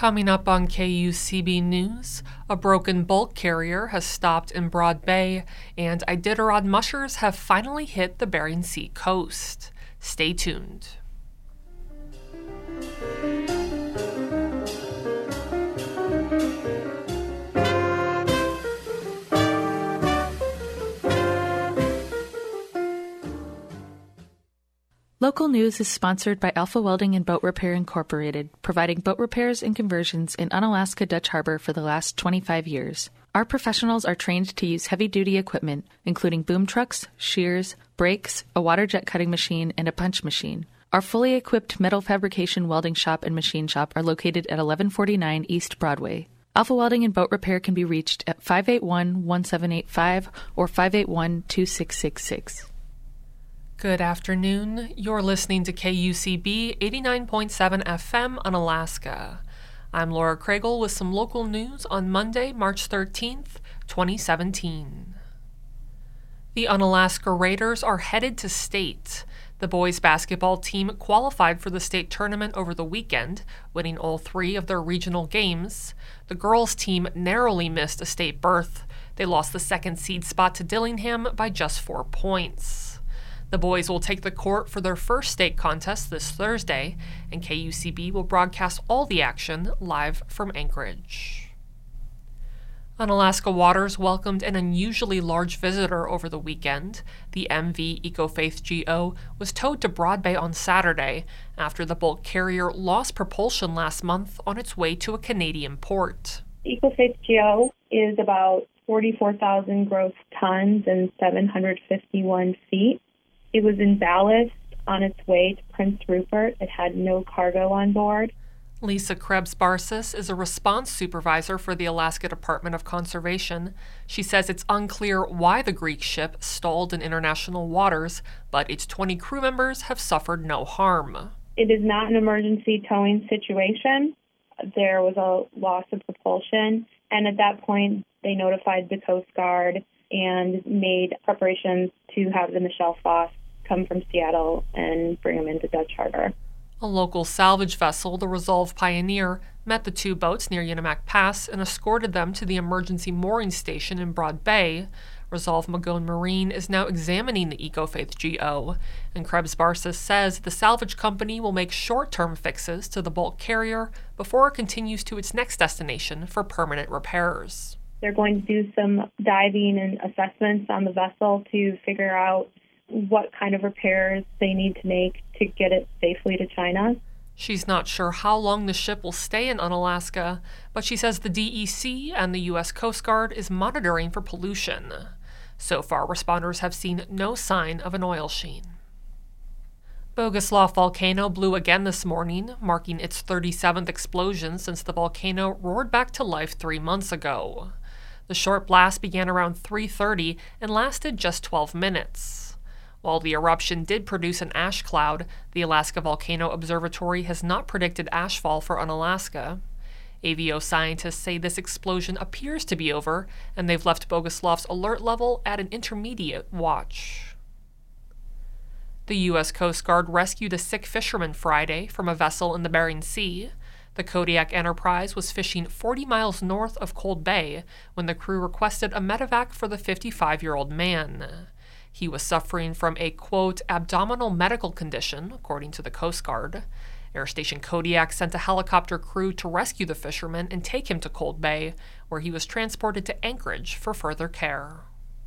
Coming up on KUCB News, a broken bulk carrier has stopped in Broad Bay, and Iditarod mushers have finally hit the Bering Sea coast. Stay tuned. Local News is sponsored by Alpha Welding and Boat Repair Incorporated, providing boat repairs and conversions in Unalaska Dutch Harbor for the last 25 years. Our professionals are trained to use heavy-duty equipment, including boom trucks, shears, brakes, a water jet cutting machine, and a punch machine. Our fully equipped metal fabrication welding shop and machine shop are located at 1149 East Broadway. Alpha Welding and Boat Repair can be reached at 581-1785 or 581-2666. Good afternoon. You're listening to KUCB 89.7 FM Unalaska. I'm Laura Craigle with some local news on Monday, March 13th, 2017. The Unalaska Raiders are headed to state. The boys basketball team qualified for the state tournament over the weekend, winning all 3 of their regional games. The girls team narrowly missed a state berth. They lost the second seed spot to Dillingham by just 4 points. The boys will take the court for their first state contest this Thursday, and KUCB will broadcast all the action live from Anchorage. Unalaska Waters welcomed an unusually large visitor over the weekend. The MV EcoFaith GO was towed to Broad Bay on Saturday after the bulk carrier lost propulsion last month on its way to a Canadian port. EcoFaith GO is about 44,000 gross tons and 751 feet. It was in ballast on its way to Prince Rupert. It had no cargo on board. Lisa Krebs-Barsis is a response supervisor for the Alaska Department of Conservation. She says it's unclear why the Greek ship stalled in international waters, but its 20 crew members have suffered no harm. It is not an emergency towing situation. There was a loss of propulsion, and at that point, they notified the Coast Guard and made preparations to have the Michelle Foss come from Seattle and bring them into Dutch Harbor. A local salvage vessel, the Resolve Pioneer, met the 2 boats near Unimak Pass and escorted them to the emergency mooring station in Broad Bay. Resolve Magone Marine is now examining the EcoFaith GO, and Krebs-Barsis says the salvage company will make short-term fixes to the bulk carrier before it continues to its next destination for permanent repairs. They're going to do some diving and assessments on the vessel to figure out what kind of repairs they need to make to get it safely to China. She's not sure how long the ship will stay in Unalaska, but she says the DEC and the U.S. Coast Guard is monitoring for pollution. So far, responders have seen no sign of an oil sheen. Boguslav volcano blew again this morning, marking its 37th explosion since the volcano roared back to life 3 months ago. The short blast began around 3:30 and lasted just 12 minutes. While the eruption did produce an ash cloud, the Alaska Volcano Observatory has not predicted ashfall for Unalaska. AVO scientists say this explosion appears to be over, and they've left Boguslav's alert level at an intermediate watch. The U.S. Coast Guard rescued a sick fisherman Friday from a vessel in the Bering Sea. The Kodiak Enterprise was fishing 40 miles north of Cold Bay when the crew requested a medevac for the 55-year-old man. He was suffering from a, quote, abdominal medical condition, according to the Coast Guard. Air Station Kodiak sent a helicopter crew to rescue the fisherman and take him to Cold Bay, where he was transported to Anchorage for further care.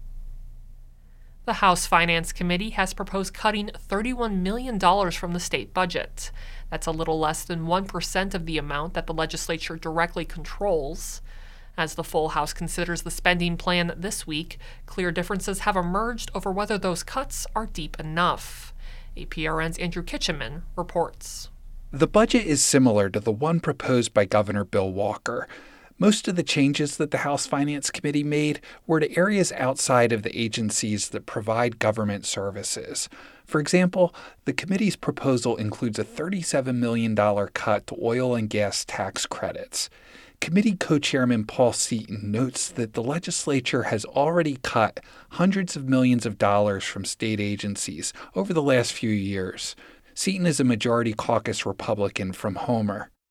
The House Finance Committee has proposed cutting $31 million from the state budget. That's a little less than 1% of the amount that the legislature directly controls. As the full House considers the spending plan this week, clear differences have emerged over whether those cuts are deep enough. APRN's Andrew Kitchenman reports. The budget is similar to the one proposed by Governor Bill Walker. Most of the changes that the House Finance Committee made were to areas outside of the agencies that provide government services. For example, the committee's proposal includes a $37 million cut to oil and gas tax credits. Committee co-chairman Paul Seaton notes that the legislature has already cut hundreds of millions of dollars from state agencies over the last few years. Seaton is a majority caucus Republican from Homer.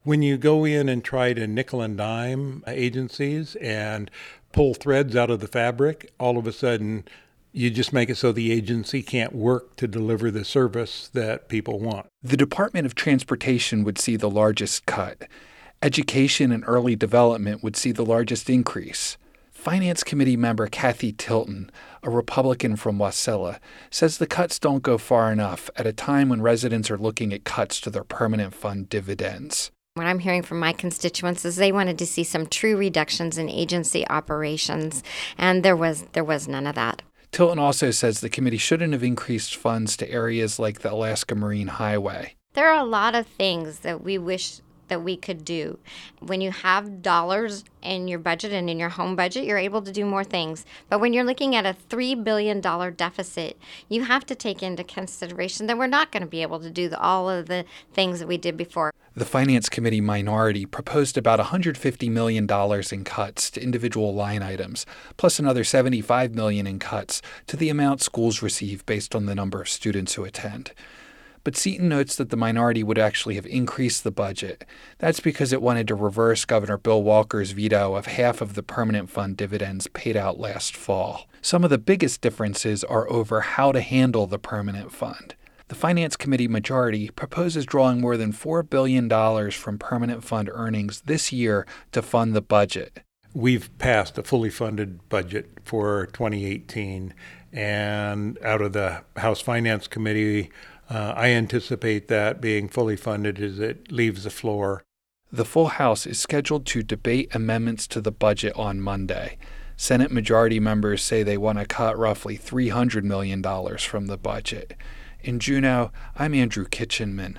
When you go in and try to nickel and dime agencies and pull threads out of the fabric, all of a sudden you just make it so the agency can't work to deliver the service that people want. The Department of Transportation would see the largest cut. Education and early development would see the largest increase. Finance Committee member Kathy Tilton, a Republican from Wasilla, says the cuts don't go far enough at a time when residents are looking at cuts to their permanent fund dividends. What I'm hearing from my constituents is they wanted to see some true reductions in agency operations, and there was none of that. Tilton also says the committee shouldn't have increased funds to areas like the Alaska Marine Highway. There are a lot of things that we wish that we could do. When you have dollars in your budget and in your home budget, you're able to do more things. But when you're looking at a $3 billion deficit, you have to take into consideration that we're not going to be able to do all of the things that we did before. The Finance Committee minority proposed about $150 million in cuts to individual line items, plus another $75 million in cuts to the amount schools receive based on the number of students who attend. But Seaton notes that the minority would actually have increased the budget. That's because it wanted to reverse Governor Bill Walker's veto of half of the permanent fund dividends paid out last fall. Some of the biggest differences are over how to handle the permanent fund. The Finance Committee majority proposes drawing more than $4 billion from permanent fund earnings this year to fund the budget. We've passed a fully funded budget for 2018, and out of the House Finance Committee, I anticipate that being fully funded as it leaves the floor. The full House is scheduled to debate amendments to the budget on Monday. Senate majority members say they want to cut roughly $300 million from the budget. In Juneau, I'm Andrew Kitchenman.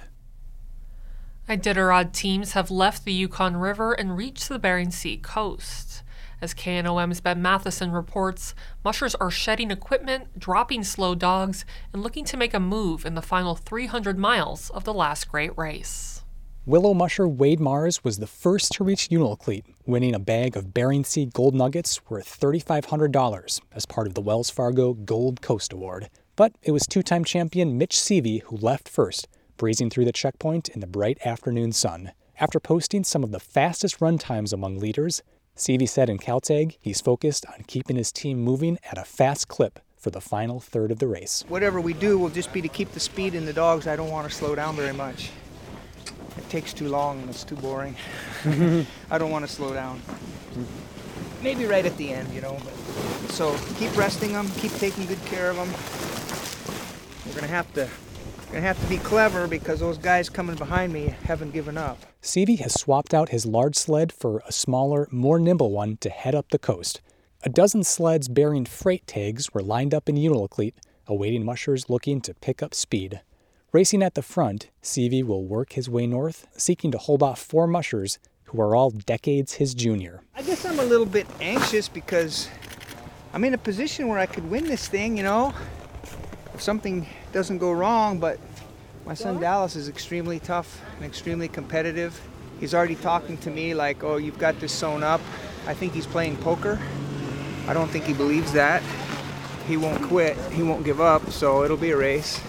Iditarod teams have left the Yukon River and reached the Bering Sea coast. As KNOM's Ben Matheson reports, mushers are shedding equipment, dropping slow dogs, and looking to make a move in the final 300 miles of the last great race. Willow musher Wade Mars was the first to reach Unalakleet, winning a bag of Bering Sea gold nuggets worth $3,500 as part of the Wells Fargo Gold Coast Award. But it was two-time champion Mitch Seavey who left first, breezing through the checkpoint in the bright afternoon sun. After posting some of the fastest run times among leaders, Seavey said in Caltag he's focused on keeping his team moving at a fast clip for the final third of the race. Whatever we do will just be to keep the speed in the dogs. I don't want to slow down very much. It takes too long and it's too boring. I don't want to slow down. Maybe right at the end, But, so keep resting them, keep taking good care of them. We're going to have to be clever because those guys coming behind me haven't given up. Seavey has swapped out his large sled for a smaller, more nimble one to head up the coast. A dozen sleds bearing freight tags were lined up in Unalakleet, awaiting mushers looking to pick up speed. Racing at the front, Seavey will work his way north, seeking to hold off 4 mushers who are all decades his junior. I guess I'm a little bit anxious because I'm in a position where I could win this thing, if something doesn't go wrong, but my son Dallas is extremely tough and extremely competitive. He's already talking to me like, oh, you've got this sewn up. I think he's playing poker. I don't think he believes that. He won't quit. He won't give up, so it'll be a race.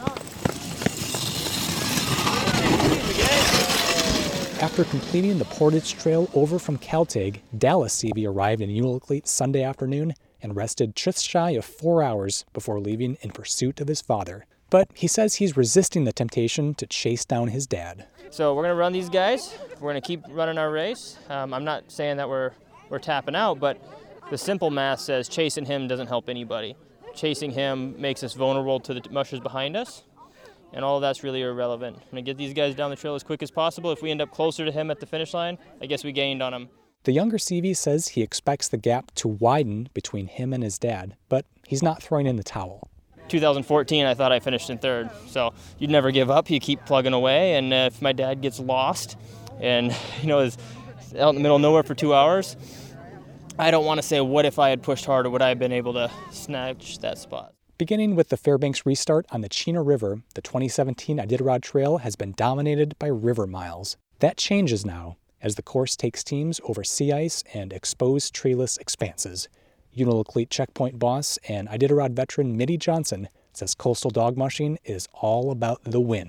After completing the Portage Trail over from Caltag, Dallas Seavey arrived in Unalakleet Sunday afternoon and rested just shy of 4 hours before leaving in pursuit of his father. But he says he's resisting the temptation to chase down his dad. So we're going to run these guys. We're going to keep running our race. I'm not saying that we're tapping out, but the simple math says chasing him doesn't help anybody. Chasing him makes us vulnerable to the mushers behind us, and all of that's really irrelevant. I'm going to get these guys down the trail as quick as possible. If we end up closer to him at the finish line, I guess we gained on him. The younger Seavey says he expects the gap to widen between him and his dad, but he's not throwing in the towel. 2014, I thought I finished in third. So you'd never give up. You keep plugging away. And if my dad gets lost and, is out in the middle of nowhere for 2 hours, I don't want to say what if I had pushed harder, would I have been able to snatch that spot. Beginning with the Fairbanks restart on the Chena River, the 2017 Iditarod Trail has been dominated by river miles. That changes now as the course takes teams over sea ice and exposed treeless expanses. Unalakleet checkpoint boss and Iditarod veteran Mitty Johnson says coastal dog mushing is all about the wind.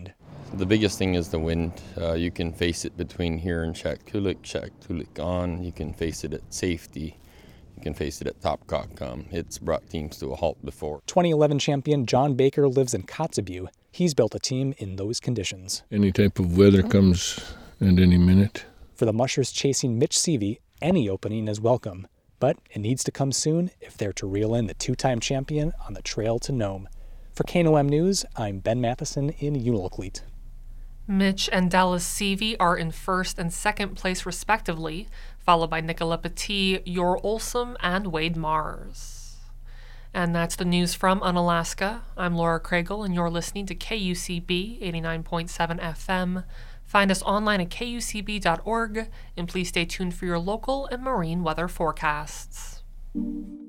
The biggest thing is the wind. You can face it between here and Shaktoolik on. You can face it at safety. You can face it at Topkok. It's brought teams to a halt before. 2011 champion John Baker lives in Kotzebue. He's built a team in those conditions. Any type of weather comes at any minute. For the mushers chasing Mitch Seavey, any opening is welcome. But it needs to come soon if they're to reel in the two-time champion on the trail to Nome. For KNOM News, I'm Ben Matheson in Unalakleet. Mitch and Dallas Seavey are in first and second place respectively, followed by Nicola Petit, Yor Olsum, and Wade Mars. And that's the news from Unalaska. I'm Laura Kragel, and you're listening to KUCB 89.7 FM. Find us online at kucb.org, and please stay tuned for your local and marine weather forecasts.